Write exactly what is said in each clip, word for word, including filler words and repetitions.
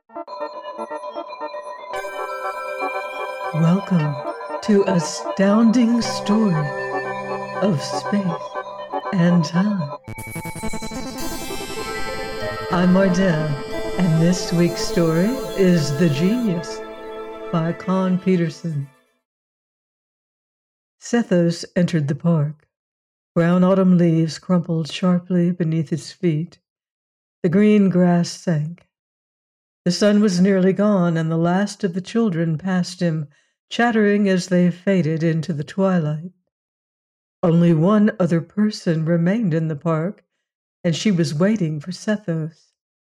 Welcome to Astounding Story of Space and Time. I'm Mardell, and this week's story is The Genius by Con Peterson. Sethos entered the park. Brown autumn leaves crumpled sharply beneath his feet. The green grass sank. The sun was nearly gone, and the last of the children passed him, chattering as they faded into the twilight. Only one other person remained in the park, and she was waiting for Sethos.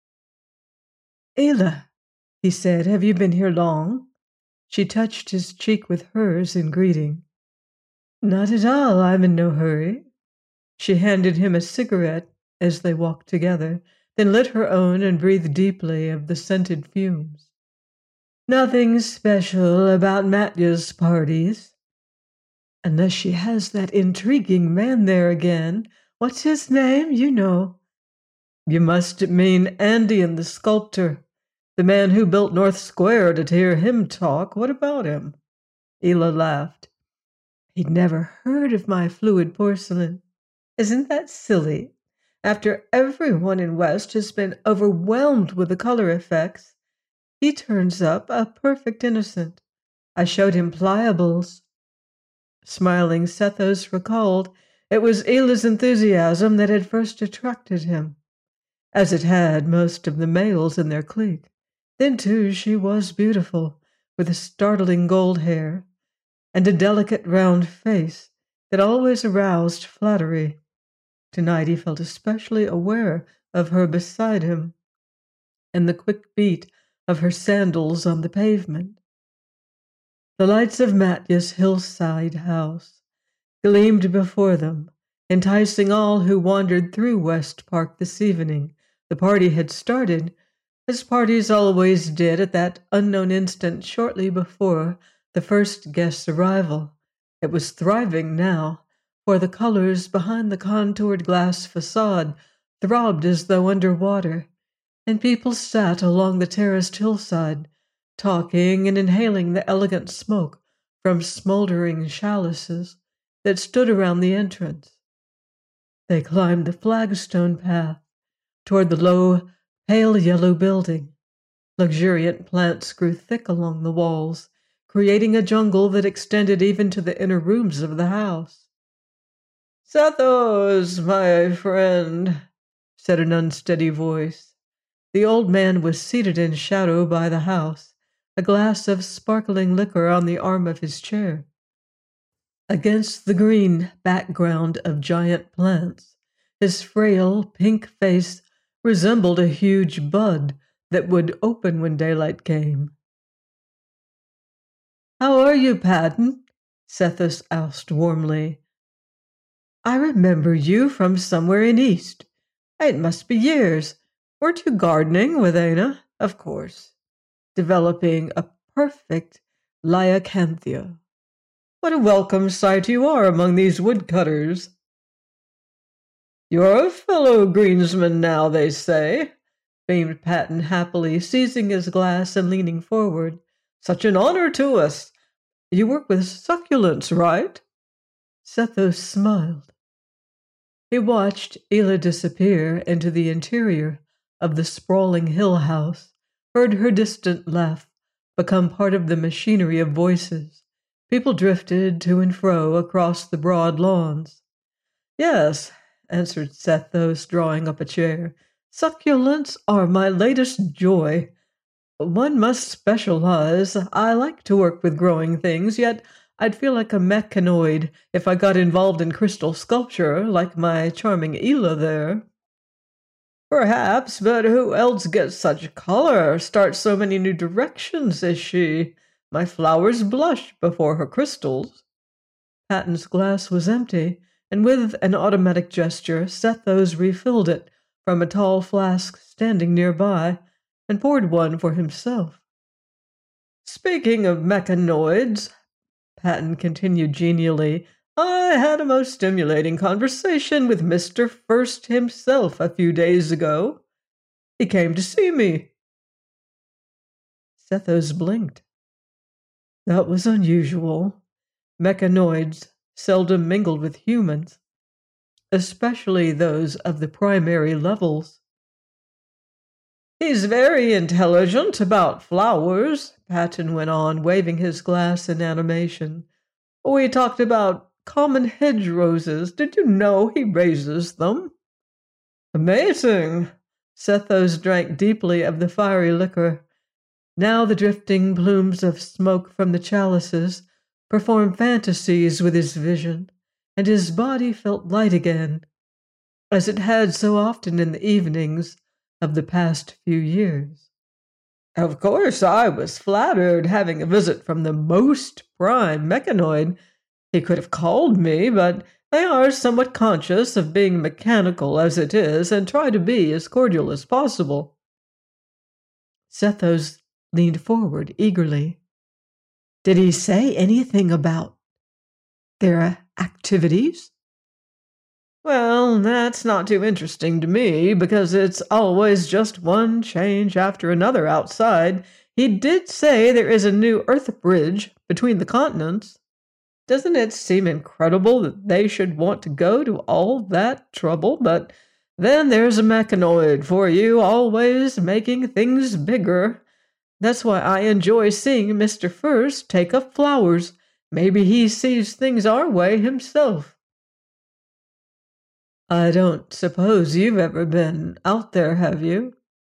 "Ayla," he said, "have you been here long?" She touched his cheek with hers in greeting. "Not at all. I'm in no hurry." She handed him a cigarette as they walked together, then lit her own and breathed deeply of the scented fumes. "Nothing special about Matya's parties. Unless she has that intriguing man there again. What's his name? You know." "You must mean Andean, the sculptor. The man who built North Square, to hear him talk. What about him?" Ayla laughed. "He'd never heard of my fluid porcelain. Isn't that silly? After everyone in West has been overwhelmed with the color effects, he turns up a perfect innocent. I showed him pliables." Smiling, Sethos recalled it was Ayla's enthusiasm that had first attracted him, as it had most of the males in their clique. Then, too, she was beautiful, with startling gold hair, and a delicate round face that always aroused flattery. Tonight he felt especially aware of her beside him, and the quick beat of her sandals on the pavement. The lights of Matya's hillside house gleamed before them, enticing all who wandered through West Park this evening. The party had started, as parties always did, at that unknown instant shortly before the first guest's arrival. It was thriving now, for the colors behind the contoured glass facade throbbed as though under water, and people sat along the terraced hillside, talking and inhaling the elegant smoke from smoldering chalices that stood around the entrance. They climbed the flagstone path toward the low, pale yellow building. Luxuriant plants grew thick along the walls, creating a jungle that extended even to the inner rooms of the house. "Sethos, my friend," said an unsteady voice. The old man was seated in shadow by the house, a glass of sparkling liquor on the arm of his chair. Against the green background of giant plants, his frail pink face resembled a huge bud that would open when daylight came. "How are you, Patton?" Sethos asked warmly. "I remember you from somewhere in East. It must be years. Weren't you gardening with Ayla?" "Of course. Developing a perfect lyacanthia. What a welcome sight you are among these woodcutters." "You're a fellow greensman now, they say," beamed Patton happily, seizing his glass and leaning forward. "Such an honor to us. You work with succulents, right?" Sethos smiled. He watched Ayla disappear into the interior of the sprawling hill house, heard her distant laugh become part of the machinery of voices. People drifted to and fro across the broad lawns. "Yes," answered Sethos, drawing up a chair. "Succulents are my latest joy. One must specialize. I like to work with growing things, yet I'd feel like a mechanoid if I got involved in crystal sculpture, like my charming Ayla there." "Perhaps, but who else gets such color, starts so many new directions as she? My flowers blush before her crystals." Patton's glass was empty, and with an automatic gesture, Sethos refilled it from a tall flask standing nearby and poured one for himself. "Speaking of mechanoids," Patton continued genially, "I had a most stimulating conversation with Mister First himself a few days ago. He came to see me." Sethos blinked. That was unusual. Mechanoids seldom mingled with humans, especially those of the primary levels. He's very intelligent about flowers, Patton went on, waving his glass in animation. We talked about common hedge roses. Did you know he raises them? Amazing! Sethos drank deeply of the fiery liquor. Now the drifting plumes of smoke from the chalices performed fantasies with his vision, and his body felt light again, as it had so often in the evenings of the past few years. Of course I was flattered, having a visit from the most prime mechanoid. He could have called me, but they are somewhat conscious of being mechanical as it is, and try to be as cordial as possible. Sethos leaned forward eagerly. Did he say anything about their activities? Well, that's not too interesting to me, because it's always just one change after another outside. He did say there is a new Earth bridge between the continents. Doesn't it seem incredible that they should want to go to all that trouble? But then there's a mechanoid for you, always making things bigger. That's why I enjoy seeing Mister First take up flowers. Maybe he sees things our way himself. I don't suppose you've ever been out there, have you?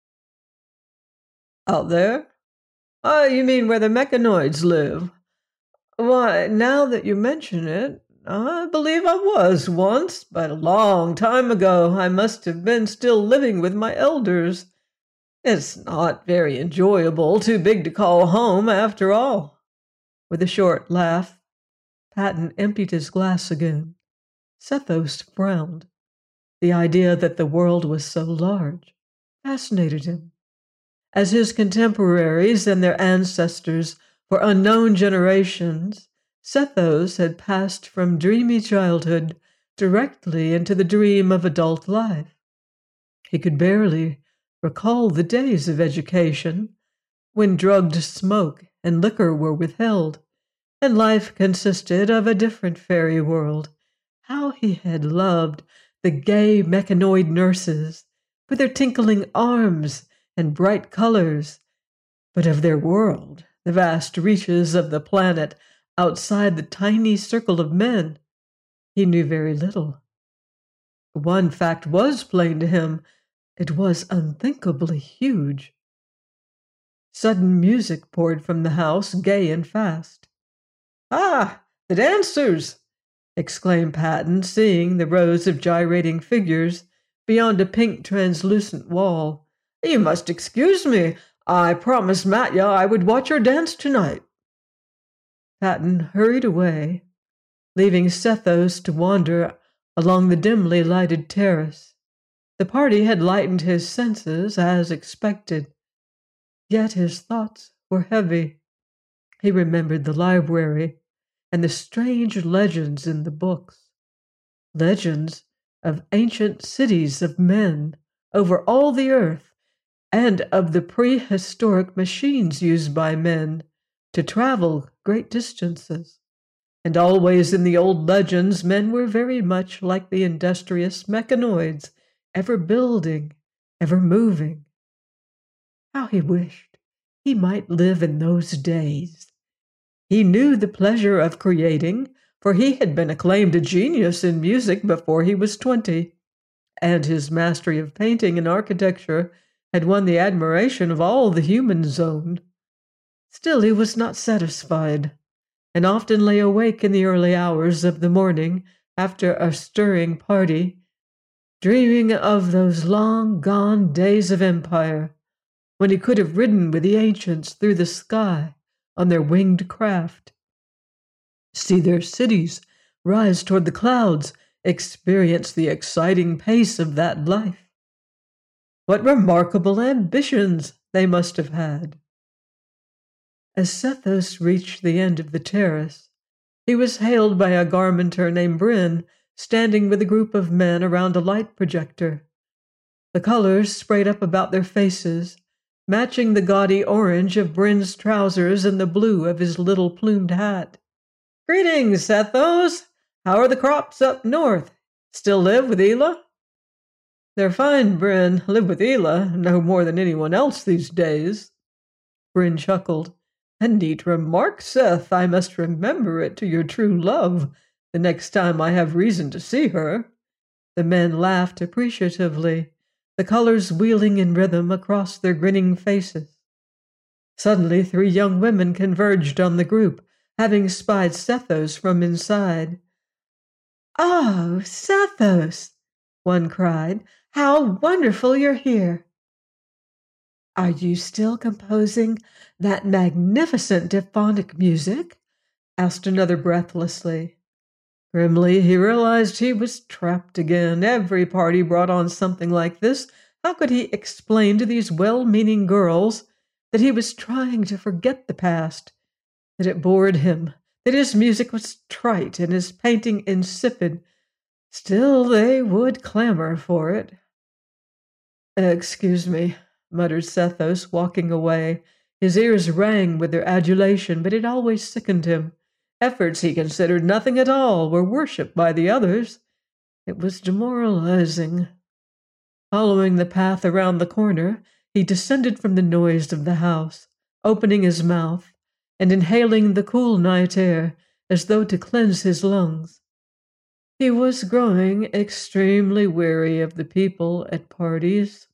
Out there? Oh, you mean where the mechanoids live? Why, now that you mention it, I believe I was once, but a long time ago. I must have been still living with my elders. It's not very enjoyable, too big to call home after all. With a short laugh, Patton emptied his glass again. Sethos frowned. The idea that the world was so large fascinated him. As his contemporaries and their ancestors for unknown generations, Sethos had passed from dreamy childhood directly into the dream of adult life. He could barely recall the days of education, when drugged smoke and liquor were withheld, and life consisted of a different fairy world. How he had loved the gay mechanoid nurses, with their tinkling arms and bright colors, but of their world, the vast reaches of the planet outside the tiny circle of men, he knew very little. One fact was plain to him: it was unthinkably huge. Sudden music poured from the house, gay and fast. Ah, the dancers! Exclaimed Patton, seeing the rows of gyrating figures beyond a pink translucent wall. You must excuse me. I promised Matya I would watch her dance tonight. Patton hurried away, leaving Sethos to wander along the dimly lighted terrace. The party had lightened his senses as expected, yet his thoughts were heavy. He remembered the library and the strange legends in the books, legends of ancient cities of men over all the earth, and of the prehistoric machines used by men to travel great distances. And always in the old legends, men were very much like the industrious mechanoids, ever building, ever moving. How he wished he might live in those days. He knew the pleasure of creating, for he had been acclaimed a genius in music before he was twenty, and his mastery of painting and architecture had won the admiration of all the human zone. Still he was not satisfied, and often lay awake in the early hours of the morning after a stirring party, dreaming of those long-gone days of empire, when he could have ridden with the ancients through the sky on their winged craft, see their cities rise toward the clouds, experience the exciting pace of that life. What remarkable ambitions they must have had! As Sethos reached the end of the terrace, he was hailed by a garmenter named Bryn, standing with a group of men around a light projector. The colors sprayed up about their faces, matching the gaudy orange of Bryn's trousers and the blue of his little plumed hat. "Greetings, Sethos! How are the crops up north? Still live with Ela?" "They're fine, Bryn. Live with Ela, no more than anyone else these days." Bryn chuckled. "A neat remark, Seth. I must remember it to your true love the next time I have reason to see her." The men laughed appreciatively, the colors wheeling in rhythm across their grinning faces. Suddenly, three young women converged on the group, having spied Sethos from inside. "Oh, Sethos!" one cried. "How wonderful you're here!" "Are you still composing that magnificent diphonic music?" asked another breathlessly. Grimly, he realized he was trapped again. Every party brought on something like this. How could he explain to these well-meaning girls that he was trying to forget the past, that it bored him, that his music was trite and his painting insipid? Still, they would clamor for it. "Excuse me," muttered Sethos, walking away. His ears rang with their adulation, but it always sickened him. Efforts he considered nothing at all were worshipped by the others. It was demoralizing. Following the path around the corner, he descended from the noise of the house, opening his mouth and inhaling the cool night air as though to cleanse his lungs. He was growing extremely weary of the people at parties.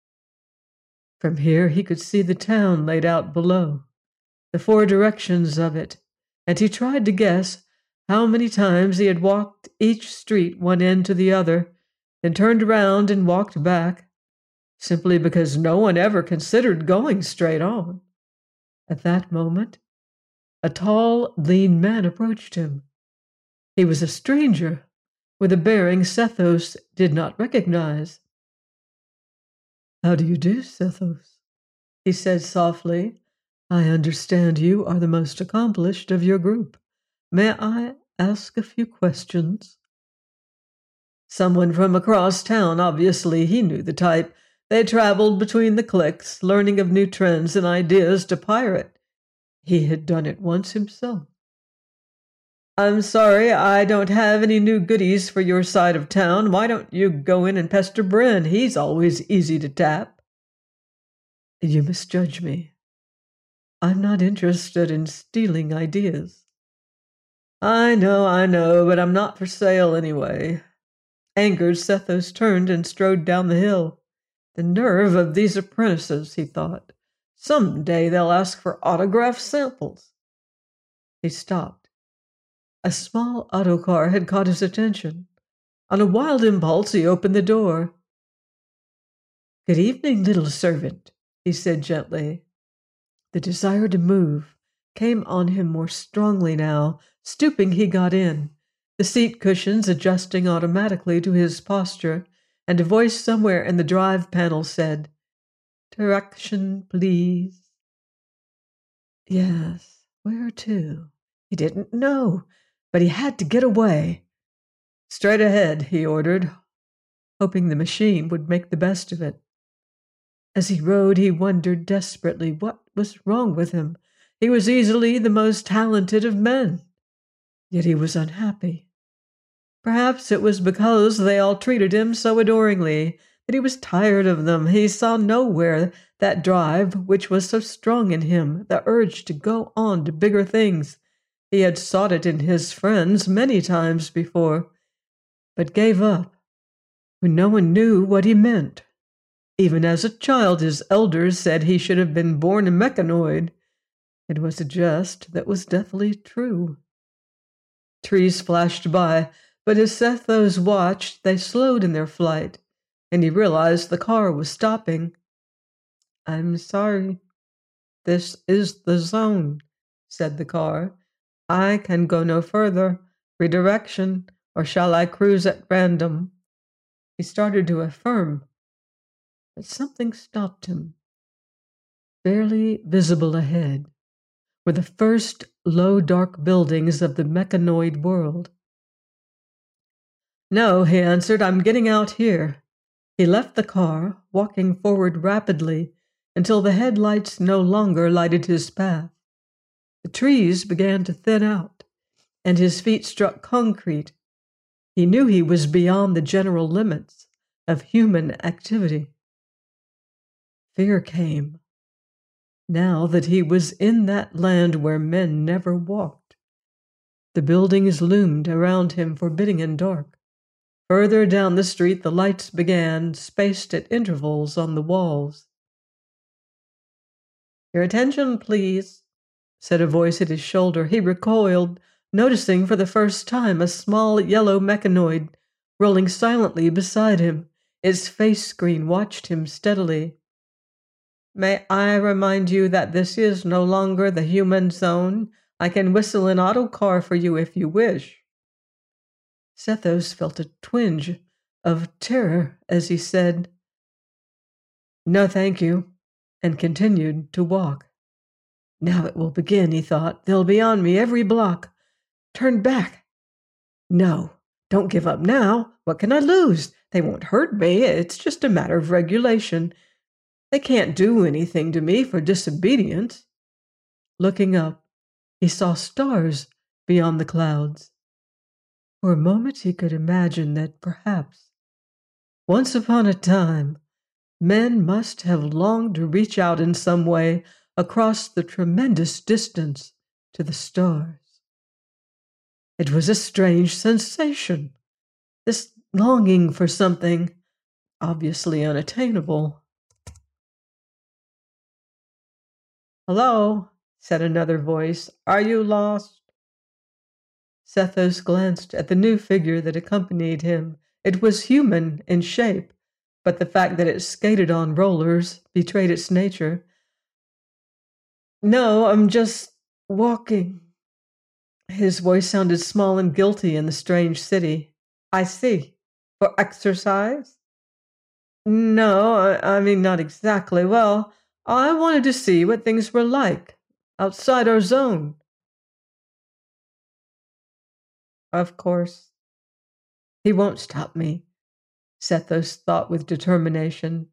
From here he could see the town laid out below, the four directions of it, and he tried to guess how many times he had walked each street one end to the other, then turned around and walked back, simply because no one ever considered going straight on. At that moment, a tall, lean man approached him. He was a stranger, with a bearing Sethos did not recognize. "How do you do, Sethos?" he said softly. "I understand you are the most accomplished of your group. May I ask a few questions?" Someone from across town, obviously. He knew the type. They traveled between the cliques, learning of new trends and ideas to pirate. He had done it once himself. "I'm sorry, I don't have any new goodies for your side of town. Why don't you go in and pester Bryn? He's always easy to tap." "You misjudge me. I'm not interested in stealing ideas." "I know, I know, but I'm not for sale anyway." Angered, Sethos turned and strode down the hill. The nerve of these apprentices, he thought. Some day they'll ask for autograph samples. He stopped. A small autocar had caught his attention. On a wild impulse, he opened the door. "Good evening, little servant," he said gently. The desire to move came on him more strongly now. Stooping, he got in, the seat cushions adjusting automatically to his posture, and a voice somewhere in the drive panel said, "Direction, please." Yes, where to? He didn't know, but he had to get away. "Straight ahead," he ordered, hoping the machine would make the best of it. As he rode, he wondered desperately what was wrong with him. He was easily the most talented of men, yet he was unhappy. Perhaps it was because they all treated him so adoringly that he was tired of them. He saw nowhere that drive which was so strong in him, the urge to go on to bigger things. He had sought it in his friends many times before, but gave up when no one knew what he meant. Even as a child, his elders said he should have been born a mechanoid. It was a jest that was deathly true. Trees flashed by, but as Sethos watched, they slowed in their flight, and he realized the car was stopping. "I'm sorry. This is the zone," said the car. "I can go no further. Redirection, or shall I cruise at random?" He started to affirm, but something stopped him. Barely visible ahead were the first low, dark buildings of the mechanoid world. "No," he answered, "I'm getting out here." He left the car, walking forward rapidly, until the headlights no longer lighted his path. The trees began to thin out, and his feet struck concrete. He knew he was beyond the general limits of human activity. Fear came, now that he was in that land where men never walked. The buildings loomed around him, forbidding and dark. Further down the street, the lights began, spaced at intervals on the walls. "Your attention, please," said a voice at his shoulder. He recoiled, noticing for the first time a small yellow mechanoid rolling silently beside him. Its face screen watched him steadily. "May I remind you that this is no longer the human zone? I can whistle an autocar for you if you wish." Sethos felt a twinge of terror as he said, "No, thank you," and continued to walk. Now it will begin, he thought. They'll be on me every block. Turn back. No, don't give up now. What can I lose? They won't hurt me. It's just a matter of regulation. They can't do anything to me for disobedience. Looking up, he saw stars beyond the clouds. For a moment he could imagine that perhaps, once upon a time, men must have longed to reach out in some way across the tremendous distance to the stars. It was a strange sensation, this longing for something obviously unattainable. "Hello," said another voice. "Are you lost?" Sethos glanced at the new figure that accompanied him. It was human in shape, but the fact that it skated on rollers betrayed its nature. "No, I'm just walking." His voice sounded small and guilty in the strange city. "I see. For exercise?" "No, I, I mean, not exactly. Well, I wanted to see what things were like outside our zone." "Of course. He won't stop me," Sethos thought with determination.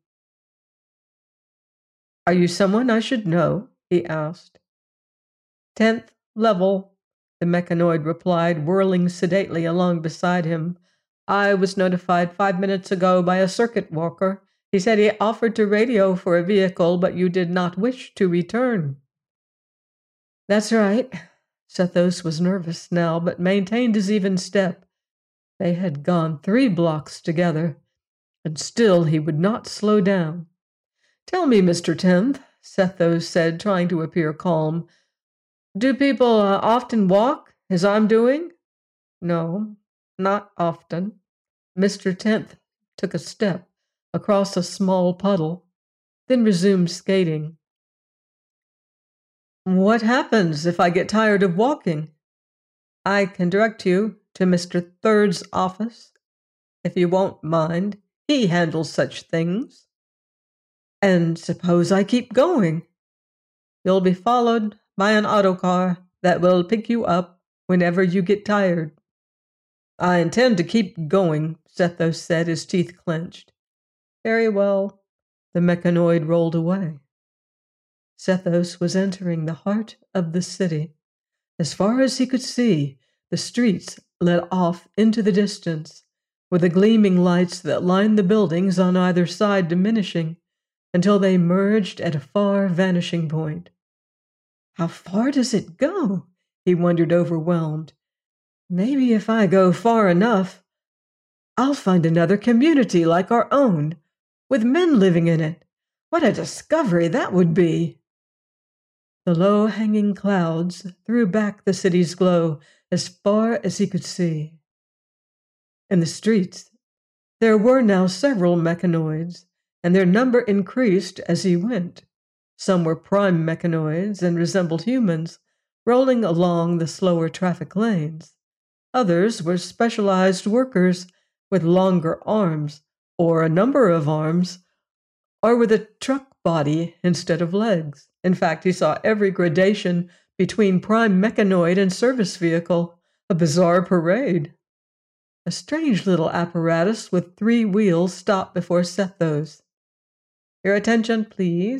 "Are you someone I should know?" he asked. "Tenth level," the mechanoid replied, whirling sedately along beside him. "I was notified five minutes ago by a circuit walker. He said he offered to radio for a vehicle, but you did not wish to return." "That's right." Sethos was nervous now, but maintained his even step. They had gone three blocks together, and still he would not slow down. "Tell me, Mister Tenth," Sethos said, trying to appear calm, "do people uh, often walk, as I'm doing?" "No, not often." Mister Tenth took a step across a small puddle, then resumed skating. "What happens if I get tired of walking?" "I can direct you to Mister Third's office, if you won't mind. He handles such things." "And suppose I keep going?" "You'll be followed by an autocar that will pick you up whenever you get tired." "I intend to keep going," Sethos said, his teeth clenched. "Very well." The mechanoid rolled away. Sethos was entering the heart of the city. As far as he could see, the streets led off into the distance, with the gleaming lights that lined the buildings on either side diminishing until they merged at a far vanishing point. How far does it go? He wondered, overwhelmed. Maybe if I go far enough, I'll find another community like our own, with men living in it. What a discovery that would be! The low-hanging clouds threw back the city's glow as far as he could see. In the streets, there were now several mechanoids, and their number increased as he went. Some were prime mechanoids and resembled humans, rolling along the slower traffic lanes. Others were specialized workers with longer arms, or a number of arms, or with a truck body instead of legs. In fact, he saw every gradation between prime mechanoid and service vehicle, a bizarre parade. A strange little apparatus with three wheels stopped before Sethos. "Your attention, please,"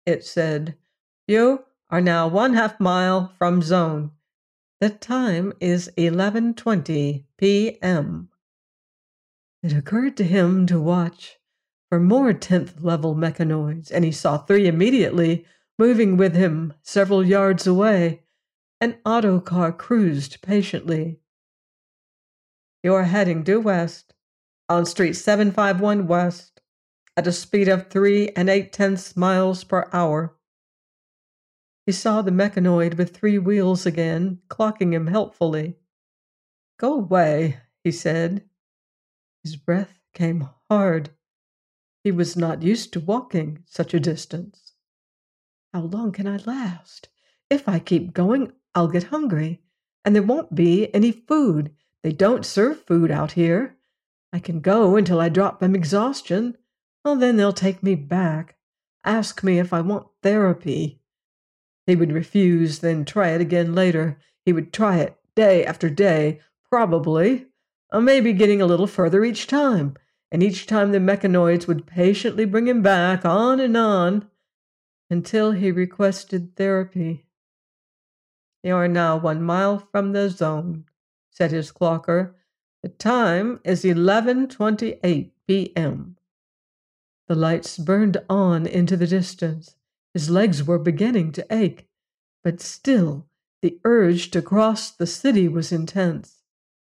it said. You are now one half mile from zone. The time is eleven twenty p.m. It occurred to him to watch for more tenth-level mechanoids, and he saw three immediately, moving with him several yards away. An autocar cruised patiently. You're heading due west, on Street seven five one West, at a speed of three and eight-tenths miles per hour. He saw the mechanoid with three wheels again, clocking him helpfully. Go away, he said. His breath came hard. He was not used to walking such a distance. How long can I last? If I keep going, I'll get hungry, and there won't be any food. They don't serve food out here. I can go until I drop from exhaustion. Well, then they'll take me back, ask me if I want therapy. He would refuse, then try it again later. He would try it day after day, probably, or maybe getting a little further each time, and each time the mechanoids would patiently bring him back, on and on, until he requested therapy. You are now one mile from the zone, said his clocker. The time is eleven twenty-eight p.m. The lights burned on into the distance. His legs were beginning to ache, but still the urge to cross the city was intense.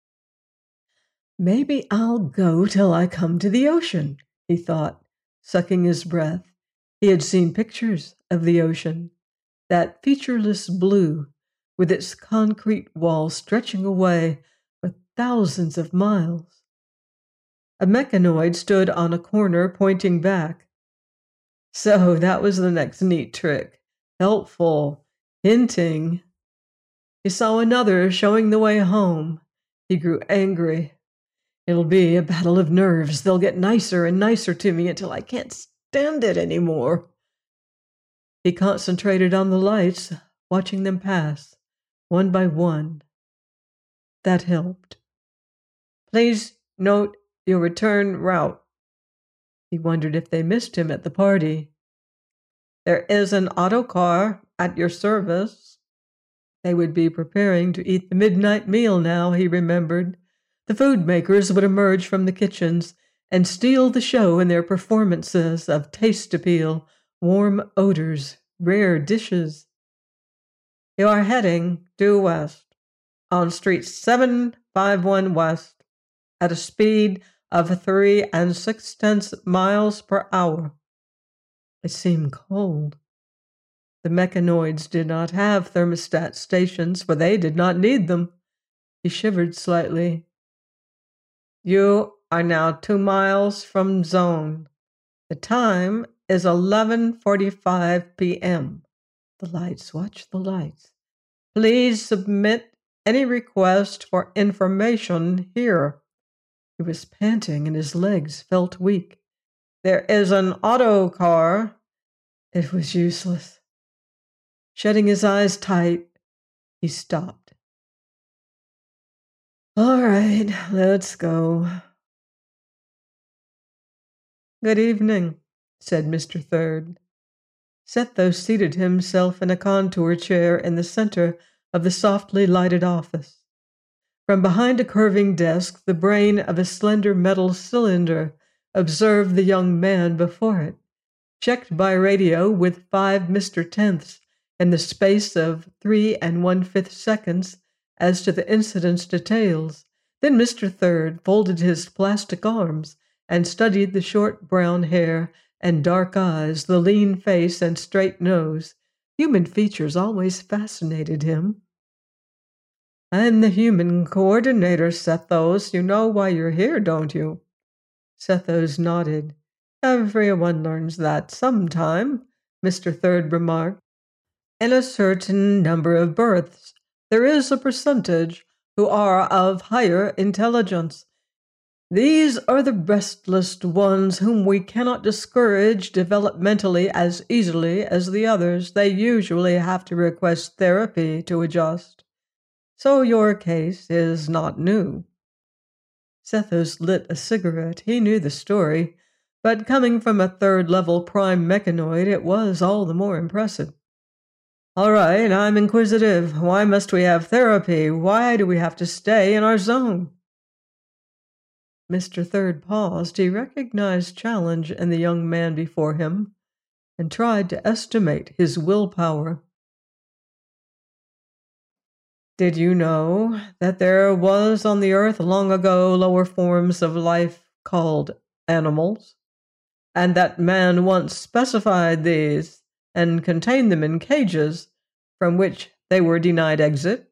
Maybe I'll go till I come to the ocean, he thought, sucking his breath. He had seen pictures of the ocean, that featureless blue, with its concrete wall stretching away for thousands of miles. A mechanoid stood on a corner pointing back. So that was the next neat trick. Helpful. Hinting. He saw another showing the way home. He grew angry. It'll be a battle of nerves. They'll get nicer and nicer to me until I can't stand it anymore. He concentrated on the lights, watching them pass, one by one. That helped. Please note your return route. He wondered if they missed him at the party. There is an autocar at your service. They would be preparing to eat the midnight meal now, he remembered. The food makers would emerge from the kitchens and steal the show in their performances of taste appeal, warm odors, rare dishes. You are heading due west, on Street seven five one West, at a speed of three and six-tenths miles per hour. It seemed cold. The mechanoids did not have thermostat stations, for they did not need them. He shivered slightly. You are now two miles from zone. The time is eleven forty-five p.m. The lights, watch the lights. Please submit any request for information here. He was panting and his legs felt weak. There is an auto car. It was useless. Shutting his eyes tight, he stopped. All right, let's go. Good evening, said Mister Third. Sethos seated himself in a contour chair in the center of the softly lighted office. From behind a curving desk, the brain of a slender metal cylinder observed the young man before it, checked by radio with five Mister Tenths in the space of three and one-fifth seconds as to the incident's details. Then Mister Third folded his plastic arms and studied the short brown hair and dark eyes, the lean face and straight nose. Human features always fascinated him. I'm the human coordinator, Sethos. You know why you're here, don't you? Sethos nodded. Everyone learns that sometime, Mister Third remarked. In a certain number of births, there is a percentage who are of higher intelligence. These are the restless ones whom we cannot discourage developmentally as easily as the others. They usually have to request therapy to adjust. So your case is not new. Sethos lit a cigarette. He knew the story. but coming from a third-level prime mechanoid, it was all the more impressive. All right, I'm inquisitive. Why must we have therapy? Why do we have to stay in our zone? Mister Third paused. He recognized challenge in the young man before him and tried to estimate his willpower. Did you know that there was on the earth long ago lower forms of life called animals, and that man once specified these and contained them in cages from which they were denied exit?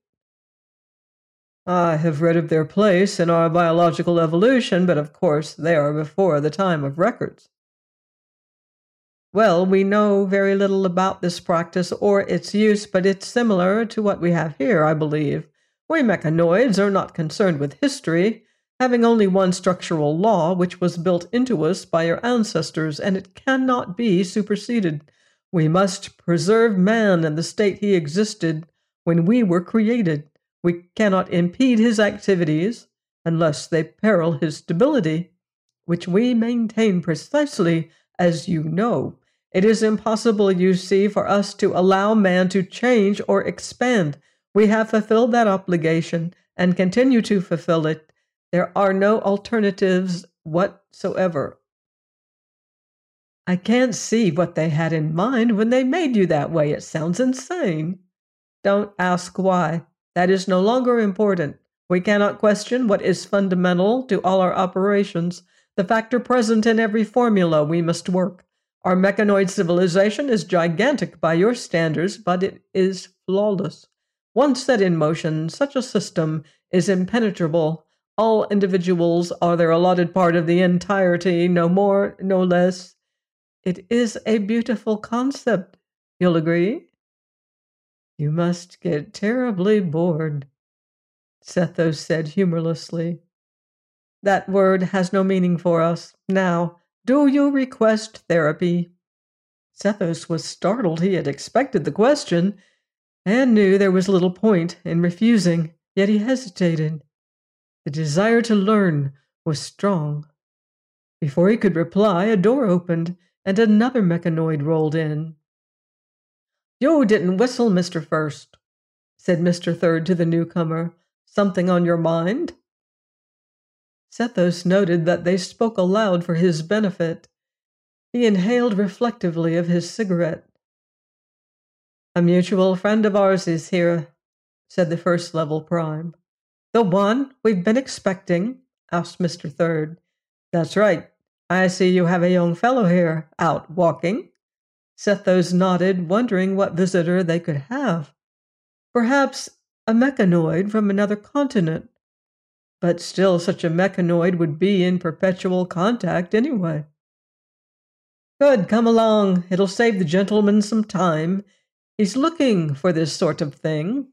I have read of their place in our biological evolution, but of course they are before the time of records. Well, we know very little about this practice or its use, but it's similar to what we have here, I believe. We mechanoids are not concerned with history, having only one structural law which was built into us by your ancestors, and it cannot be superseded. We must preserve man in the state he existed when we were created. We cannot impede his activities unless they peril his stability, which we maintain precisely as you know. It is impossible, you see, for us to allow man to change or expand. We have fulfilled that obligation and continue to fulfill it. There are no alternatives whatsoever. I can't see what they had in mind when they made you that way. It sounds insane. Don't ask why. That is no longer important. We cannot question what is fundamental to all our operations, the factor present in every formula we must work. Our mechanoid civilization is gigantic by your standards, but it is flawless. Once set in motion, such a system is impenetrable. All individuals are their allotted part of the entirety, no more, no less. It is a beautiful concept. You'll agree? You must get terribly bored, Sethos said humorlessly. That word has no meaning for us. Now, do you request therapy? Sethos was startled. He had expected the question and knew there was little point in refusing, yet he hesitated. The desire to learn was strong. Before he could reply, a door opened and another mechanoid rolled in. You didn't whistle, Mister First, said Mister Third to the newcomer. Something on your mind? Sethos noted that they spoke aloud for his benefit. He inhaled reflectively of his cigarette. A mutual friend of ours is here, said the first-level prime. The one we've been expecting? Asked Mister Third. That's right. I see you have a young fellow here, out walking. Sethos nodded, wondering what visitor they could have. Perhaps a mechanoid from another continent. But still, such a mechanoid would be in perpetual contact anyway. Good, come along. It'll save the gentleman some time. He's looking for this sort of thing.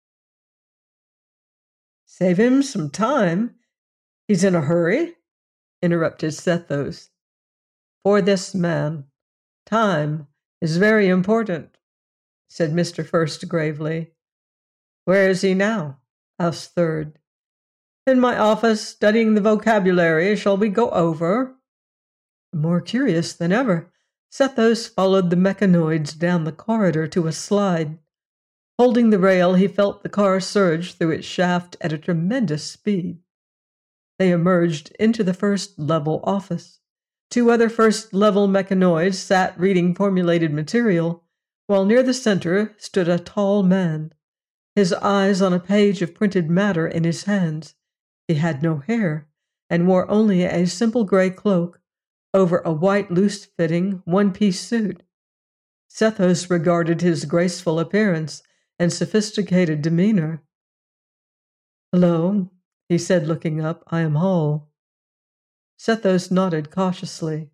Save him some time? He's in a hurry? Interrupted Sethos. For this man, time is very important, said Mister First gravely. Where is he now? Asked Third. In my office, studying the vocabulary. Shall we go over? More curious than ever, Sethos followed the mechanoids down the corridor to a slide. Holding the rail, he felt the car surge through its shaft at a tremendous speed. They emerged into the first-level office. Two other first-level mechanoids sat reading formulated material, while near the center stood a tall man, his eyes on a page of printed matter in his hands. He had no hair, and wore only a simple gray cloak over a white loose-fitting one-piece suit. Sethos regarded his graceful appearance and sophisticated demeanor. Hello, he said, looking up. I am Hall. Sethos nodded cautiously.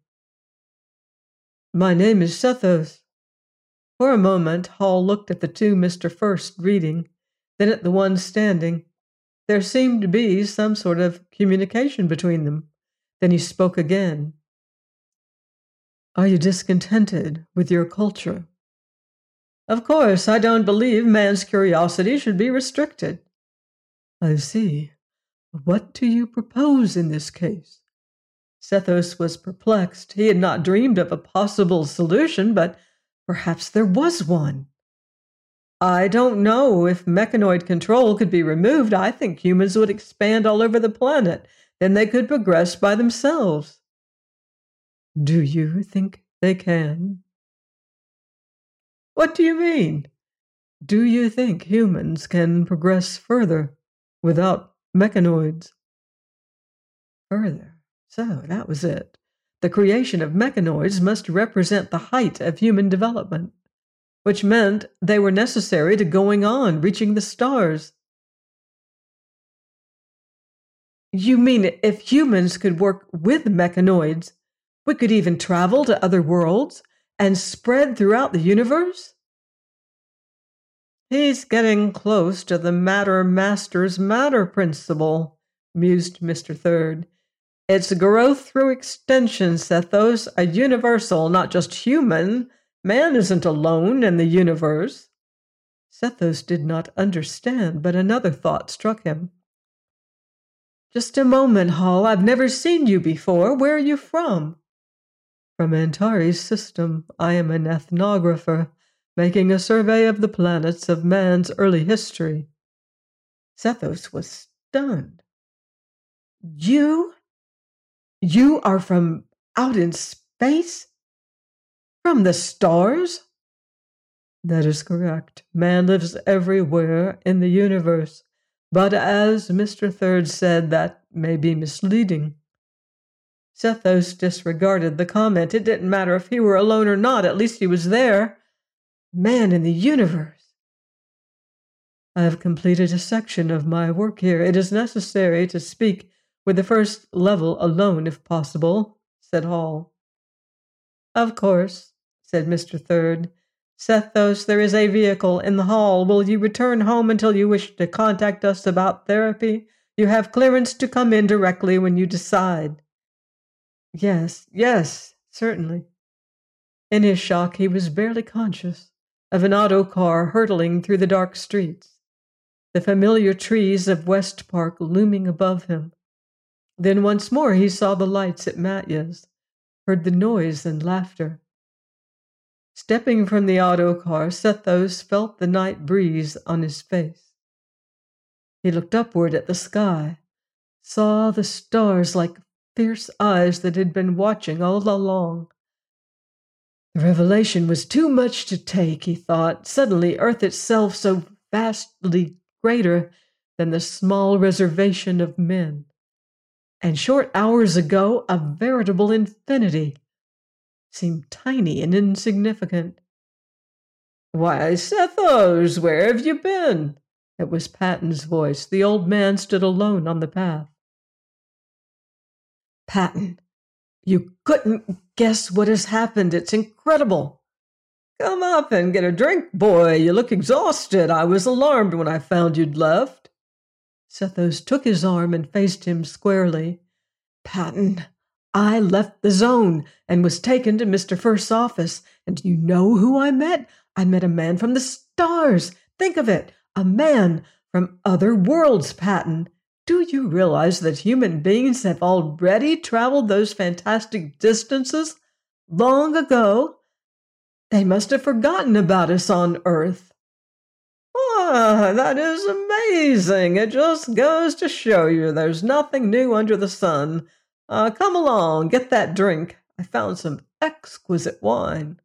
My name is Sethos. For a moment, Hall looked at the two Mister First reading, then at the one standing. There seemed to be some sort of communication between them. Then he spoke again. Are you discontented with your culture? Of course, I don't believe man's curiosity should be restricted. I see. What do you propose in this case? Sethos was perplexed. He had not dreamed of a possible solution, but perhaps there was one. I don't know if mechanoid control could be removed. I think humans would expand all over the planet. Then they could progress by themselves. Do you think they can? What do you mean? Do you think humans can progress further without mechanoids? Further. So that was it. The creation of mechanoids must represent the height of human development, which meant they were necessary to going on, reaching the stars. You mean if humans could work with mechanoids, we could even travel to other worlds and spread throughout the universe? He's getting close to the matter master's matter principle, mused Mister Third. It's growth through extension, Sethos, a universal, not just human. Man isn't alone in the universe. Sethos did not understand, but another thought struck him. Just a moment, Hall. I've never seen you before. Where are you from? From Antares system. I am an ethnographer, making a survey of the planets of man's early history. Sethos was stunned. You? You are from out in space? From the stars? That is correct. Man lives everywhere in the universe. But as Mister Third said, that may be misleading. Sethos disregarded the comment. It didn't matter if he were alone or not. At least he was there. Man in the universe. I have completed a section of my work here. It is necessary to speak with the first level alone, if possible, said Hall. Of course, said Mister Third. Sethos, there is a vehicle in the hall. Will you return home until you wish to contact us about therapy? You have clearance to come in directly when you decide. Yes, yes, certainly. In his shock, he was barely conscious of an auto car hurtling through the dark streets, the familiar trees of West Park looming above him. Then once more he saw the lights at Matya's, heard the noise and laughter. Stepping from the auto car, Sethos felt the night breeze on his face. He looked upward at the sky, saw the stars like fierce eyes that had been watching all along. The revelation was too much to take, he thought. Suddenly, Earth itself so vastly greater than the small reservation of men. And short hours ago, a veritable infinity seemed tiny and insignificant. Why, Sethos, where have you been? It was Patton's voice. The old man stood alone on the path. Patton, you couldn't guess what has happened. It's incredible. Come up and get a drink, boy. You look exhausted. I was alarmed when I found you'd left. Sethos took his arm and faced him squarely. Patton, I left the zone and was taken to Mister First's office. And do you know who I met? I met a man from the stars. Think of it, a man from other worlds, Patton. Do you realize that human beings have already traveled those fantastic distances long ago? They must have forgotten about us on Earth. Ah, that is amazing. It just goes to show you there's nothing new under the sun. Uh, come along, get that drink. I found some exquisite wine.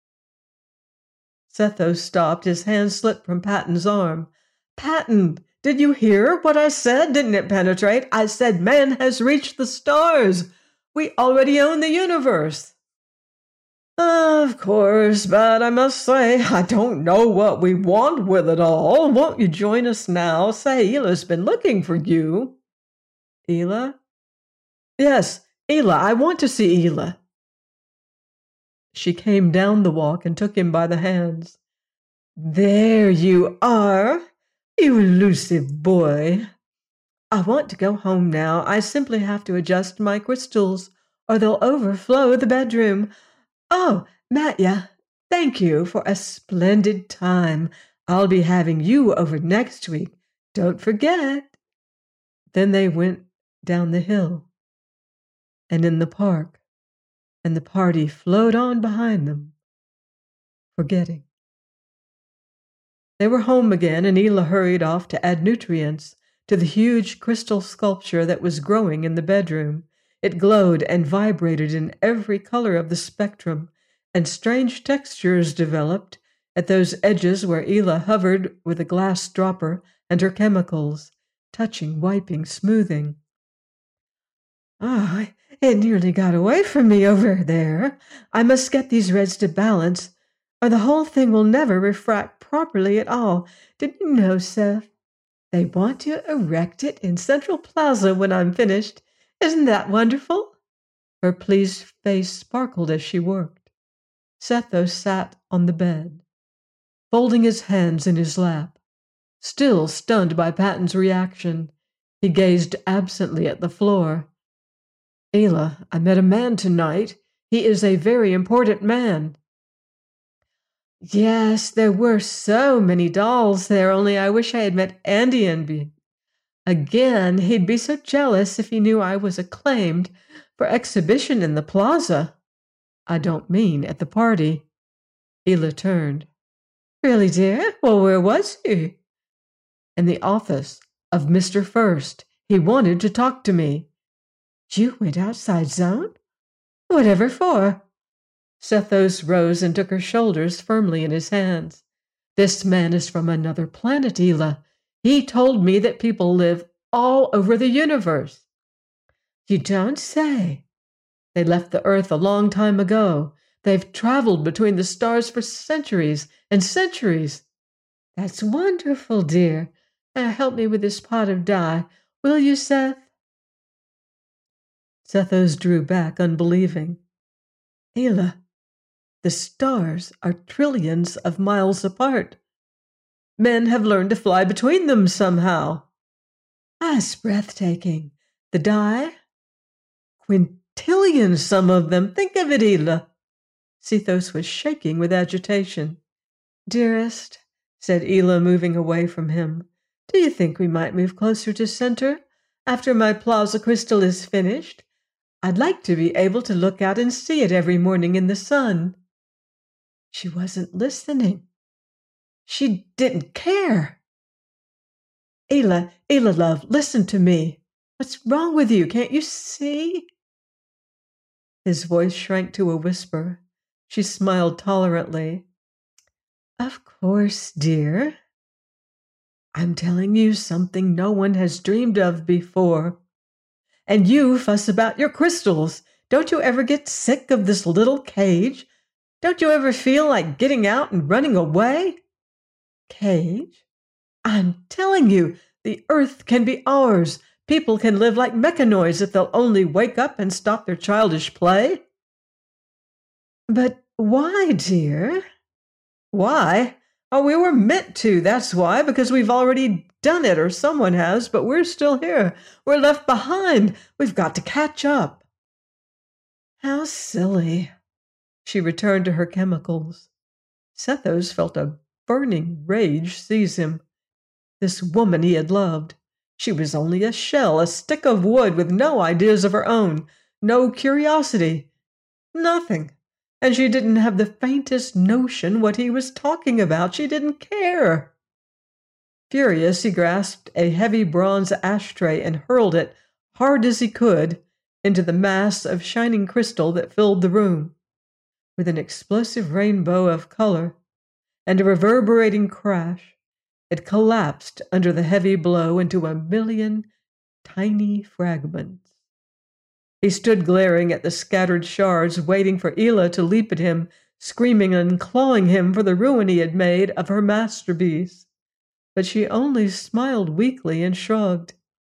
Sethos stopped. His hand slipped from Patton's arm. Patton, did you hear what I said? Didn't it penetrate? I said man has reached the stars. We already own the universe. Of course, but I must say, I don't know what we want with it all. Won't you join us now? Say, Ela's been looking for you. Ela? Yes, Ela. I want to see Ela. She came down the walk and took him by the hands. There you are, you elusive boy. I want to go home now. I simply have to adjust my crystals, or they'll overflow the bedroom. Oh, Matya, thank you for a splendid time. I'll be having you over next week. Don't forget. Then they went down the hill. and in the park, and the party flowed on behind them, forgetting. They were home again, and Ela hurried off to add nutrients to the huge crystal sculpture that was growing in the bedroom. It glowed and vibrated in every color of the spectrum, and strange textures developed at those edges where Ela hovered with a glass dropper and her chemicals, touching, wiping, smoothing. Ah, oh, it nearly got away from me over there. I must get these reds to balance, or the whole thing will never refract properly at all. Did you know, Seth? They want to erect it in Central Plaza when I'm finished. Isn't that wonderful? Her pleased face sparkled as she worked. Sethos sat on the bed, folding his hands in his lap. Still stunned by Patton's reaction, he gazed absently at the floor. Ela, I met a man tonight. He is a very important man. Yes, there were so many dolls there, only I wish I had met Andy and be. Again, he'd be so jealous if he knew I was acclaimed for exhibition in the plaza. I don't mean at the party. Ela turned. Really, dear? Well, where was he? In the office of Mister First. He wanted to talk to me. You went outside zone? Whatever for? Sethos rose and took her shoulders firmly in his hands. This man is from another planet, Ela. He told me that people live all over the universe. You don't say. They left the Earth a long time ago. They've traveled between the stars for centuries and centuries. That's wonderful, dear. Now help me with this pot of dye, will you, Seth? Sethos drew back, unbelieving. Ela, the stars are trillions of miles apart. Men have learned to fly between them somehow. That's breathtaking. The dye? Quintillions, some of them. Think of it, Ela. Sethos was shaking with agitation. Dearest, said Ela, moving away from him, do you think we might move closer to center after my plaza crystal is finished? I'd like to be able to look out and see it every morning in the sun. She wasn't listening. She didn't care. Ela, Ela, love, listen to me. What's wrong with you? Can't you see? His voice shrank to a whisper. She smiled tolerantly. Of course, dear. I'm telling you something no one has dreamed of before. And you fuss about your crystals. Don't you ever get sick of this little cage? Don't you ever feel like getting out and running away? Cage? I'm telling you, the Earth can be ours. People can live like mechanoids if they'll only wake up and stop their childish play. But why, dear? Why? Oh, we were meant to, that's why, because we've already done it, or someone has, but we're still here. We're left behind. We've got to catch up. How silly. She returned to her chemicals. Sethos felt a burning rage seize him. This woman he had loved. She was only a shell, a stick of wood with no ideas of her own, no curiosity, nothing. And she didn't have the faintest notion what he was talking about. She didn't care. Furious, he grasped a heavy bronze ashtray and hurled it, hard as he could, into the mass of shining crystal that filled the room. With an explosive rainbow of color and a reverberating crash, it collapsed under the heavy blow into a million tiny fragments. He stood glaring at the scattered shards, waiting for Ela to leap at him, screaming and clawing him for the ruin he had made of her masterpiece. But she only smiled weakly and shrugged.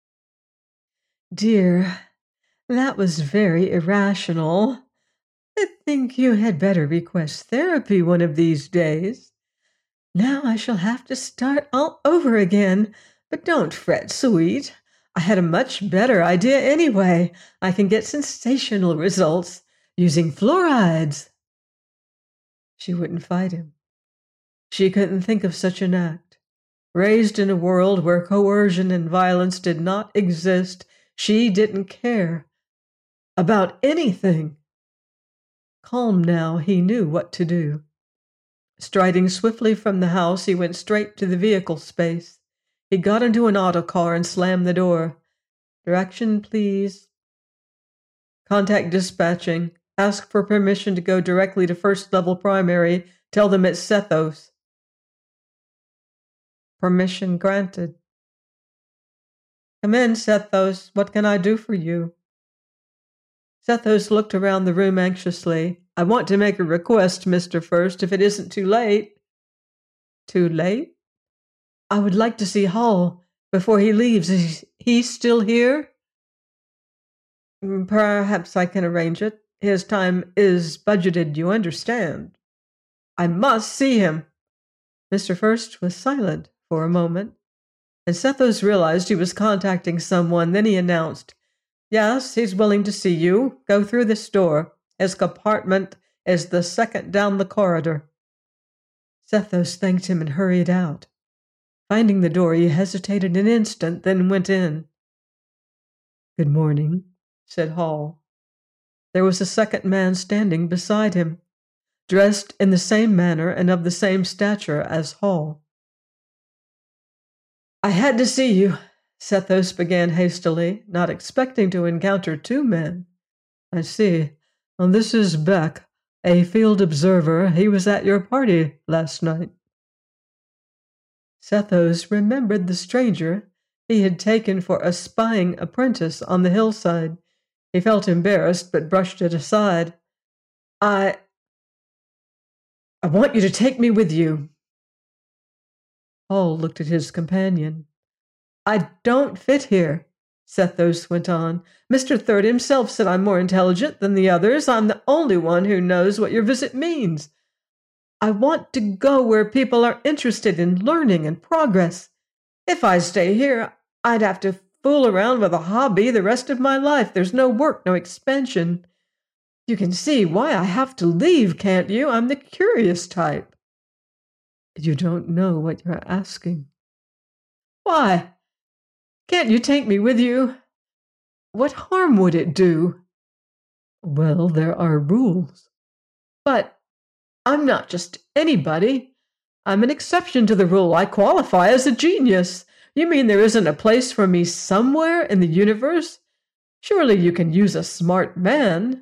Dear, that was very irrational. I think you had better request therapy one of these days. Now I shall have to start all over again, but don't fret, sweet. I had a much better idea anyway. I can get sensational results using fluorides. She wouldn't fight him. She couldn't think of such an act. Raised in a world where coercion and violence did not exist, she didn't care. About anything. Calm now, he knew what to do. Striding swiftly from the house, he went straight to the vehicle space. He got into an autocar and slammed the door. Direction, please. Contact dispatching. Ask for permission to go directly to first level primary. Tell them it's Sethos. Permission granted. Come in, Sethos. What can I do for you? Sethos looked around the room anxiously. I want to make a request, Mister First, if it isn't too late. Too late? I would like to see Hall before he leaves. Is he still here? Perhaps I can arrange it. His time is budgeted, you understand. I must see him. Mister First was silent for a moment, and Sethos realized he was contacting someone. Then he announced, Yes, he's willing to see you. Go through this door. His compartment is the second down the corridor. Sethos thanked him and hurried out. Finding the door, he hesitated an instant, then went in. Good morning, said Hall. There was a second man standing beside him, dressed in the same manner and of the same stature as Hall. I had to see you, Sethos began hastily, not expecting to encounter two men. I see. Well, this is Beck, a field observer. He was at your party last night. Sethos remembered the stranger he had taken for a spying apprentice on the hillside. He felt embarrassed, but brushed it aside. I... I want you to take me with you. Hall looked at his companion. I don't fit here, Sethos went on. Mister Third himself said I'm more intelligent than the others. I'm the only one who knows what your visit means. I want to go where people are interested in learning and progress. If I stay here, I'd have to fool around with a hobby the rest of my life. There's no work, no expansion. You can see why I have to leave, can't you? I'm the curious type. You don't know what you're asking. Why? Can't you take me with you? What harm would it do? Well, there are rules. But I'm not just anybody. I'm an exception to the rule. I qualify as a genius. You mean there isn't a place for me somewhere in the universe? Surely you can use a smart man.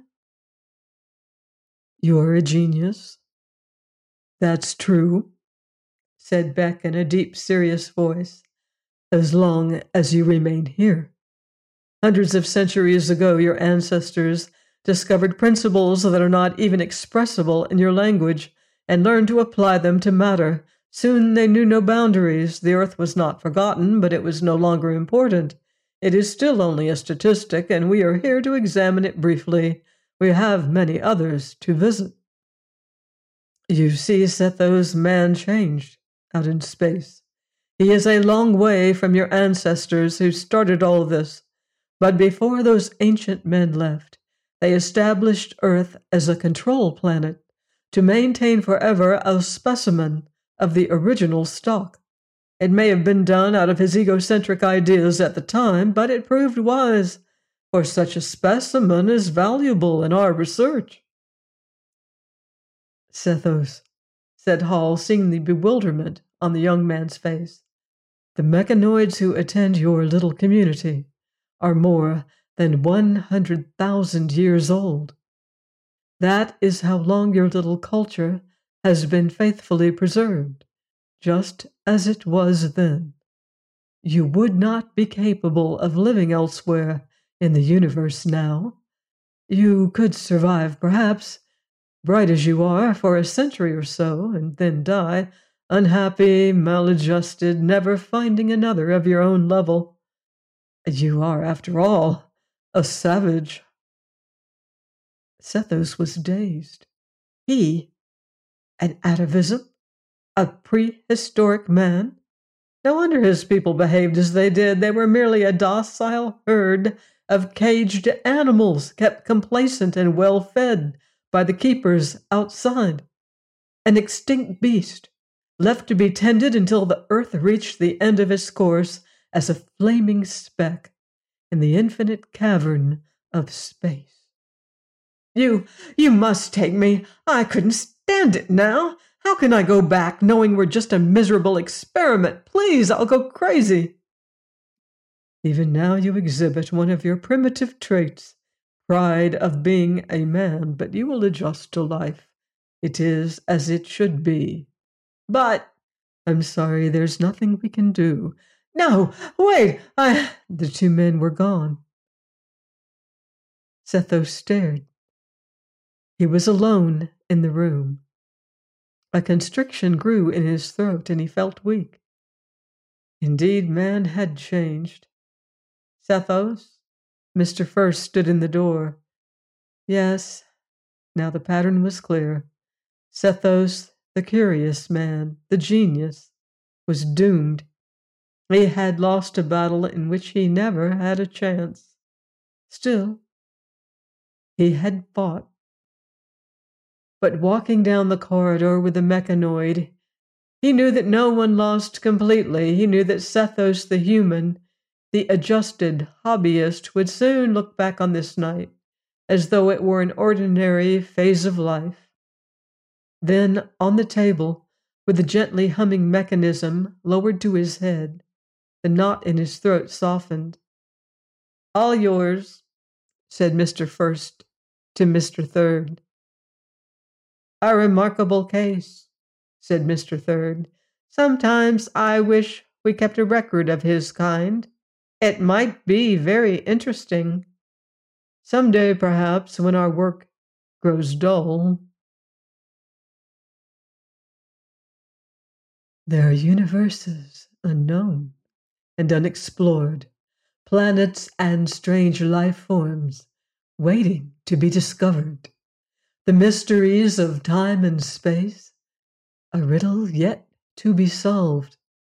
You're a genius. That's true, said Beck in a deep, serious voice, as long as you remain here. Hundreds of centuries ago, your ancestors discovered principles that are not even expressible in your language and learned to apply them to matter. Soon they knew no boundaries. The earth was not forgotten, but it was no longer important. It is still only a statistic, and we are here to examine it briefly. We have many others to visit. You see, Sethos, man changed out in space. He is a long way from your ancestors who started all this. But before those ancient men left, they established Earth as a control planet to maintain forever a specimen of the original stock. It may have been done out of his egocentric ideas at the time, but it proved wise, for such a specimen is valuable in our research. Sethos, said Hall, seeing the bewilderment on the young man's face, the mechanoids who attend your little community are more than one hundred thousand years old. That is how long your little culture has been faithfully preserved, just as it was then. You would not be capable of living elsewhere in the universe now. You could survive, perhaps, bright as you are, for a century or so, and then die, unhappy, maladjusted, never finding another of your own level. You are, after all, a savage. Sethos was dazed. He, an atavism, a prehistoric man? No wonder his people behaved as they did. They were merely a docile herd of caged animals, kept complacent and well-fed by the keepers outside. An extinct beast, left to be tended until the earth reached the end of its course as a flaming speck in the infinite cavern of space. You, you must take me. I couldn't stand it now. How can I go back knowing we're just a miserable experiment? Please, I'll go crazy. Even now you exhibit one of your primitive traits, pride of being a man, but you will adjust to life. It is as it should be. But I'm sorry, there's nothing we can do. No, wait, I... The two men were gone. Sethos stared. He was alone in the room. A constriction grew in his throat, and he felt weak. Indeed, man had changed. Sethos? Mister First stood in the door. Yes, now the pattern was clear. Sethos, the curious man, the genius, was doomed. He had lost a battle in which he never had a chance. Still, he had fought. But walking down the corridor with the mechanoid, he knew that no one lost completely. He knew that Sethos the human, the adjusted hobbyist, would soon look back on this night as though it were an ordinary phase of life. Then, on the table, with the gently humming mechanism lowered to his head, the knot in his throat softened. All yours, said Mister First to Mister Third. A remarkable case, said Mister Third. Sometimes I wish we kept a record of his kind. It might be very interesting. Some day, perhaps, when our work grows dull. There are universes unknown and unexplored, planets and strange life forms waiting to be discovered. The mysteries of time and space, a riddle yet to be solved.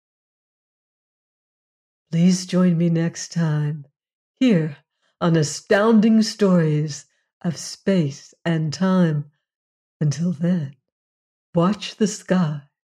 Please join me next time, here on Astounding Stories of Space and Time. Until then, watch the sky